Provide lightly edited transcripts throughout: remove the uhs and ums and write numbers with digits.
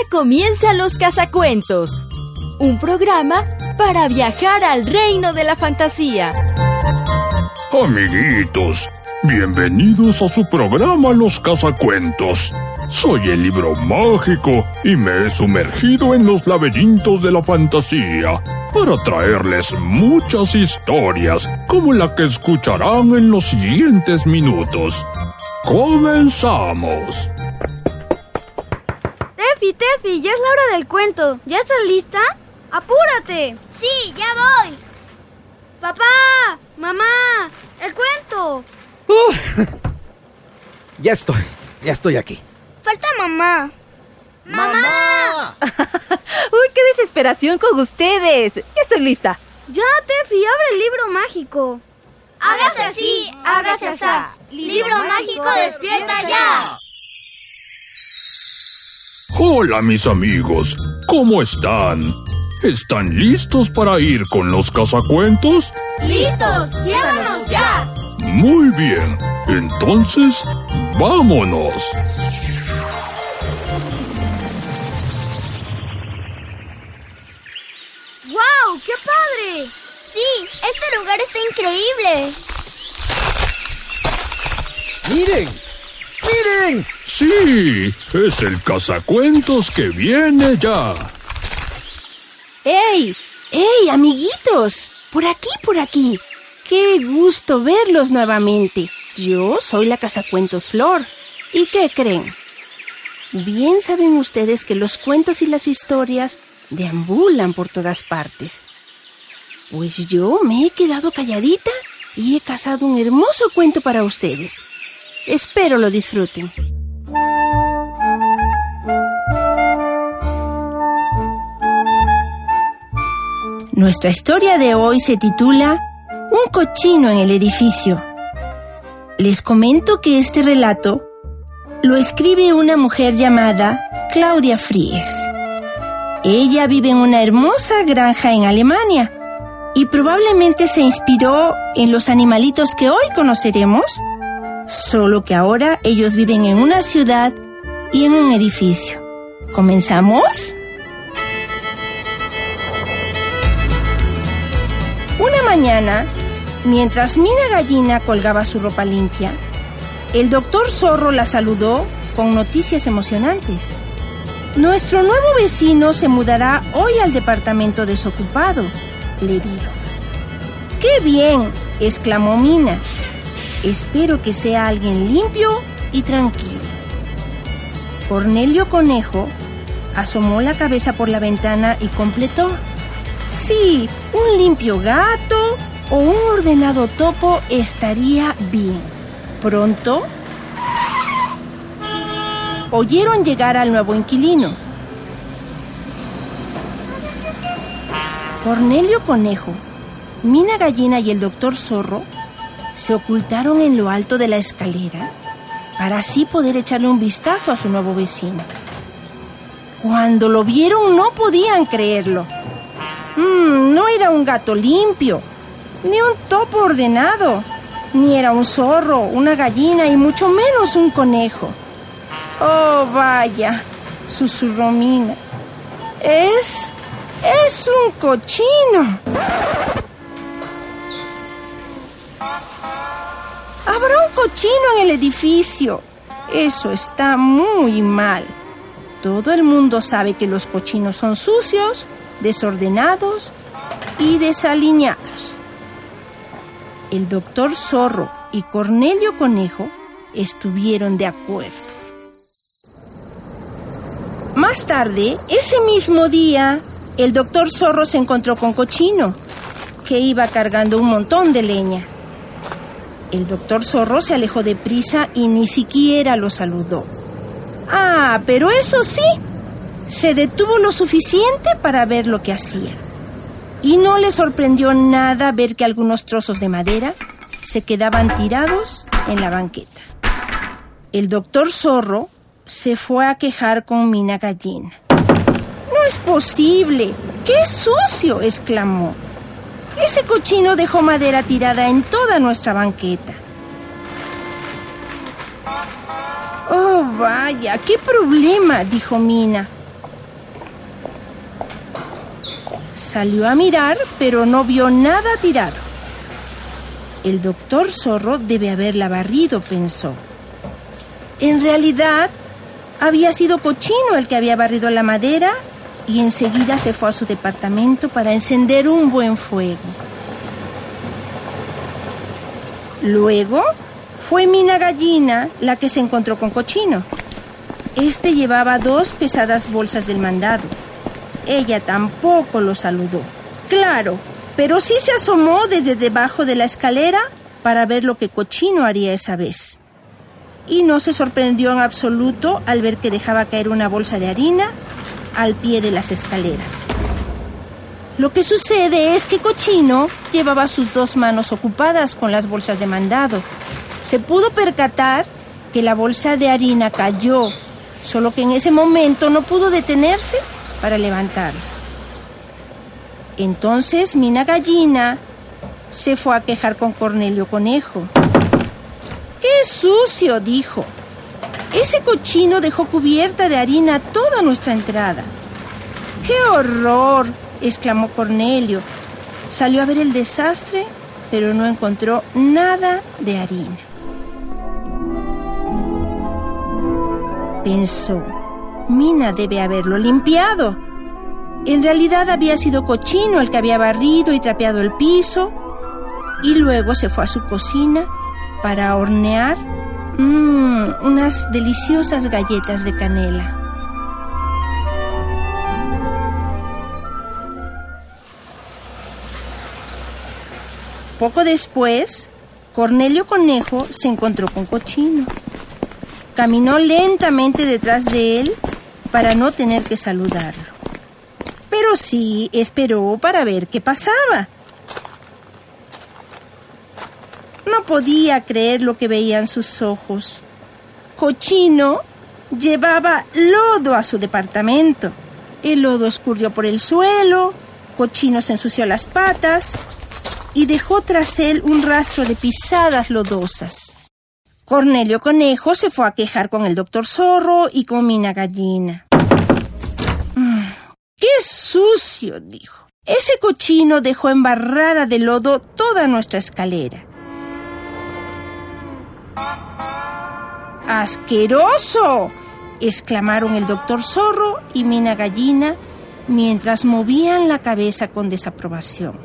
comienza Los Cazacuentos, un programa para viajar al reino de la fantasía. Amiguitos, bienvenidos a su programa Los Cazacuentos. Soy el libro mágico y me he sumergido en los laberintos de la fantasía para traerles muchas historias como la que escucharán en los siguientes minutos. ¡Comenzamos! Tefi, ya es la hora del cuento. ¿Ya estás lista? ¡Apúrate! Sí, ya voy. ¡Papá! ¡Mamá! ¡El cuento! Ya estoy aquí. Falta mamá. ¡Mamá! ¡Uy, qué desesperación con ustedes! Ya estoy lista. Ya, Tefi, abre el libro mágico. Hágase así, hágase asá. Libro mágico despierta ya. Hola mis amigos, ¿cómo están? ¿Están listos para ir con los cazacuentos? ¡Listos! ¡Llévanos ya! Muy bien, entonces, ¡vámonos! ¡Guau! ¡Qué padre! Sí, este lugar está increíble. ¡Miren! ¡Sí! ¡Es el cazacuentos que viene ya! ¡Ey! ¡Amiguitos! Por aquí. ¡Qué gusto verlos nuevamente! Yo soy la Cazacuentos Flor. ¿Y qué creen? Bien saben ustedes que los cuentos y las historias deambulan por todas partes. Pues yo me he quedado calladita y he cazado un hermoso cuento para ustedes. Espero lo disfruten. Nuestra historia de hoy se titula Un cochino en el edificio. Les comento que este relato lo escribe una mujer llamada Claudia Fries. Ella vive en una hermosa granja en Alemania y probablemente se inspiró en los animalitos que hoy conoceremos, solo que ahora ellos viven en una ciudad y en un edificio. ¿Comenzamos? Una mañana, mientras Mina Gallina colgaba su ropa limpia, el doctor Zorro la saludó con noticias emocionantes. Nuestro nuevo vecino se mudará hoy al departamento desocupado, le dijo. ¡Qué bien!, exclamó Mina. Espero que sea alguien limpio y tranquilo. Cornelio Conejo asomó la cabeza por la ventana y completó. Sí, un limpio gato o un ordenado topo estaría bien. Pronto oyeron llegar al nuevo inquilino. Cornelio Conejo, Mina Gallina y el doctor Zorro se ocultaron en lo alto de la escalera para así poder echarle un vistazo a su nuevo vecino. Cuando lo vieron no podían creerlo. No era un gato limpio, ni un topo ordenado, ni era un zorro, una gallina y mucho menos un conejo. ¡Oh, vaya!, susurró Mina. ¡Es un cochino! ¡Habrá un cochino en el edificio! Eso está muy mal. Todo el mundo sabe que los cochinos son sucios, desordenados y desaliñados. El doctor Zorro y Cornelio Conejo estuvieron de acuerdo. Más tarde, ese mismo día, el doctor Zorro se encontró con Cochino, que iba cargando un montón de leña. El doctor Zorro se alejó deprisa y ni siquiera lo saludó. Pero eso sí, se detuvo lo suficiente para ver lo que hacía. Y no le sorprendió nada ver que algunos trozos de madera se quedaban tirados en la banqueta. El doctor Zorro se fue a quejar con Mina Gallina. ¡No es posible! ¡Qué sucio!, exclamó. Ese cochino dejó madera tirada en toda nuestra banqueta. ¡Oh, vaya! ¡Qué problema!, dijo Mina. Salió a mirar, pero no vio nada tirado. El doctor Zorro debe haberla barrido, pensó. En realidad, había sido Cochino el que había barrido la madera y enseguida se fue a su departamento para encender un buen fuego. Luego fue Mina Gallina la que se encontró con Cochino. Este llevaba 2 pesadas bolsas del mandado. Ella tampoco lo saludó. Claro, pero sí se asomó desde debajo de la escalera para ver lo que Cochino haría esa vez. Y no se sorprendió en absoluto al ver que dejaba caer una bolsa de harina al pie de las escaleras. Lo que sucede es que Cochino llevaba sus 2 manos ocupadas con las bolsas de mandado. Se pudo percatar que la bolsa de harina cayó, solo que en ese momento no pudo detenerse para levantarla. Entonces Mina Gallina se fue a quejar con Cornelio Conejo. ¡Qué sucio!, dijo. Ese cochino dejó cubierta de harina toda nuestra entrada. ¡Qué horror!, exclamó Cornelio. Salió a ver el desastre, pero no encontró nada de harina. Pensó, Mina debe haberlo limpiado. En realidad había sido Cochino el que había barrido y trapeado el piso, y luego se fue a su cocina para hornear unas deliciosas galletas de canela. Poco después, Cornelio Conejo se encontró con Cochino. Caminó lentamente detrás de él para no tener que saludarlo. Pero sí esperó para ver qué pasaba. No podía creer lo que veían sus ojos. Cochino llevaba lodo a su departamento. El lodo escurrió por el suelo, Cochino se ensució las patas y dejó tras él un rastro de pisadas lodosas. Cornelio Conejo se fue a quejar con el doctor Zorro y con Mina Gallina. ¡Qué sucio!, dijo. Ese cochino dejó embarrada de lodo toda nuestra escalera. ¡Asqueroso!, exclamaron el doctor Zorro y Mina Gallina mientras movían la cabeza con desaprobación.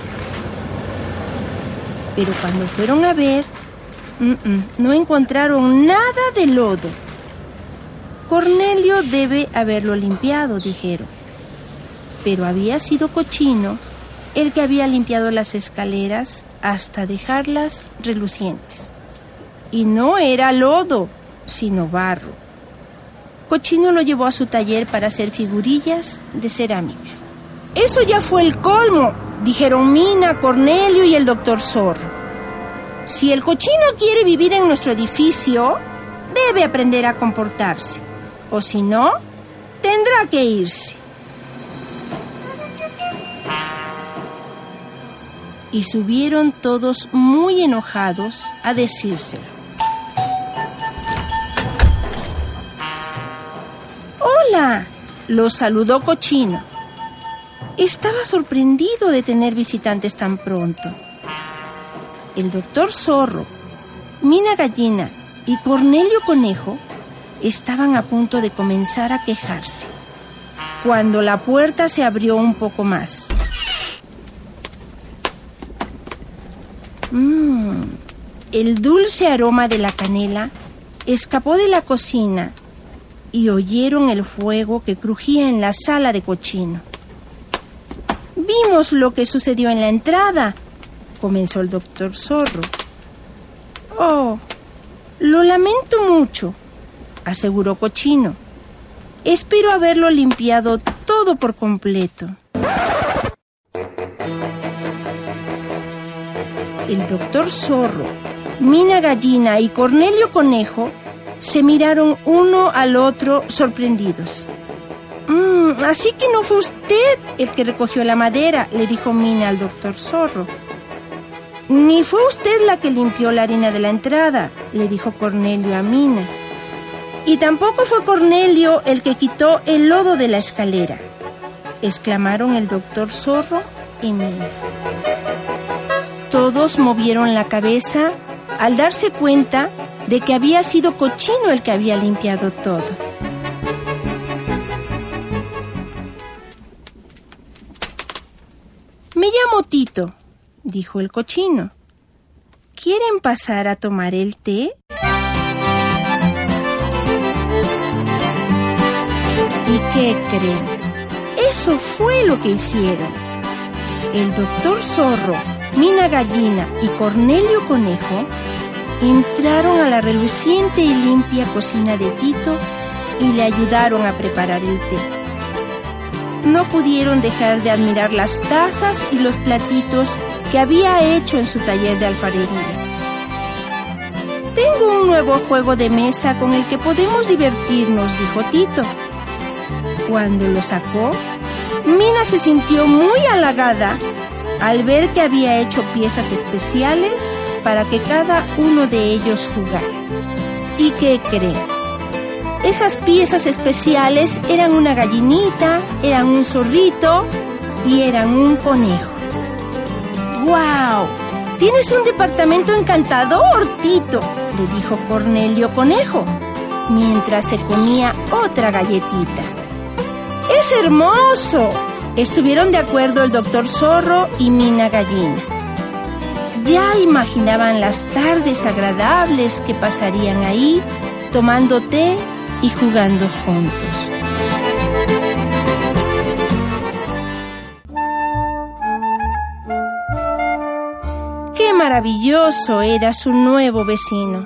Pero cuando fueron a ver, no encontraron nada de lodo. Cornelio debe haberlo limpiado, dijeron. Pero había sido Cochino el que había limpiado las escaleras hasta dejarlas relucientes. Y no era lodo, sino barro. Cochino lo llevó a su taller para hacer figurillas de cerámica. Eso ya fue el colmo, dijeron Mina, Cornelio y el doctor Zorro. Si el cochino quiere vivir en nuestro edificio, debe aprender a comportarse. O si no, tendrá que irse. Y subieron todos muy enojados a decírselo. ¡Hola!, lo saludó Cochino. Estaba sorprendido de tener visitantes tan pronto. El doctor Zorro, Mina Gallina y Cornelio Conejo estaban a punto de comenzar a quejarse, cuando la puerta se abrió un poco más. El dulce aroma de la canela escapó de la cocina y oyeron el fuego que crujía en la sala de Cochino. «Vimos lo que sucedió en la entrada», comenzó el doctor Zorro. «Oh, lo lamento mucho», aseguró Cochino. «Espero haberlo limpiado todo por completo». El doctor Zorro, Mina Gallina y Cornelio Conejo se miraron uno al otro sorprendidos. Así que no fue usted el que recogió la madera, le dijo Mina al doctor Zorro. Ni fue usted la que limpió la harina de la entrada, le dijo Cornelio a Mina. Y tampoco fue Cornelio el que quitó el lodo de la escalera. exclamaron el doctor Zorro y Mina. Todos movieron la cabeza al darse cuenta de que había sido Cochino el que había limpiado todo. Me llamo Tito, dijo el Cochino. ¿Quieren pasar a tomar el té? ¿Y qué creen? Eso fue lo que hicieron. El doctor Zorro, Mina Gallina y Cornelio Conejo entraron a la reluciente y limpia cocina de Tito y le ayudaron a preparar el té. No pudieron dejar de admirar las tazas y los platitos que había hecho en su taller de alfarería. Tengo un nuevo juego de mesa con el que podemos divertirnos, dijo Tito. Cuando lo sacó, Mina se sintió muy halagada al ver que había hecho piezas especiales para que cada uno de ellos jugara. ¿Y qué creen? Esas piezas especiales eran una gallinita, eran un zorrito y eran un conejo. ¡Guau! ¡Tienes un departamento encantador, Tito!, le dijo Cornelio Conejo, mientras se comía otra galletita. ¡Es hermoso! Estuvieron de acuerdo el doctor Zorro y Mina Gallina. Ya imaginaban las tardes agradables que pasarían ahí, tomando té y jugando juntos. ¡Qué maravilloso era su nuevo vecino!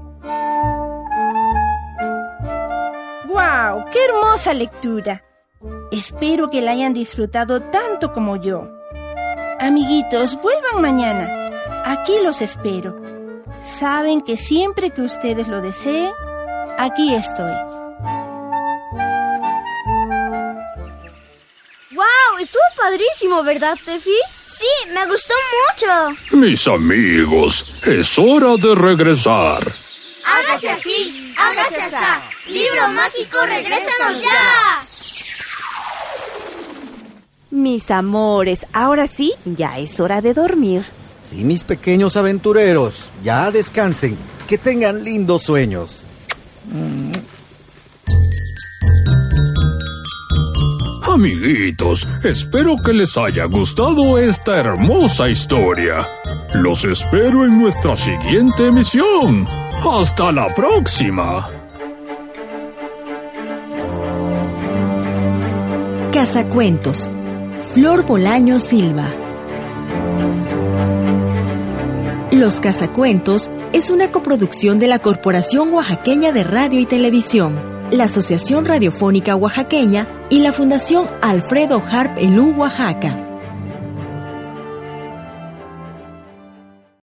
¡Guau! ¡Qué hermosa lectura! Espero que la hayan disfrutado tanto como yo. Amiguitos, vuelvan mañana. Aquí los espero. Saben que siempre que ustedes lo deseen, aquí estoy. ¡Wow! Estuvo padrísimo, ¿verdad, Tefi? Sí, me gustó mucho. Mis amigos, es hora de regresar. Hágase así, hágase asá. Libro mágico, regrésanos ya. Mis amores, ahora sí, ya es hora de dormir. Sí, mis pequeños aventureros, ya descansen, que tengan lindos sueños. Amiguitos, espero que les haya gustado esta hermosa historia. Los espero en nuestra siguiente emisión. ¡Hasta la próxima! Cazacuentos, Flor Bolaño Silva. Los Cazacuentos es una coproducción de la Corporación Oaxaqueña de Radio y Televisión, la Asociación Radiofónica Oaxaqueña y la Fundación Alfredo Harp Elú, Oaxaca.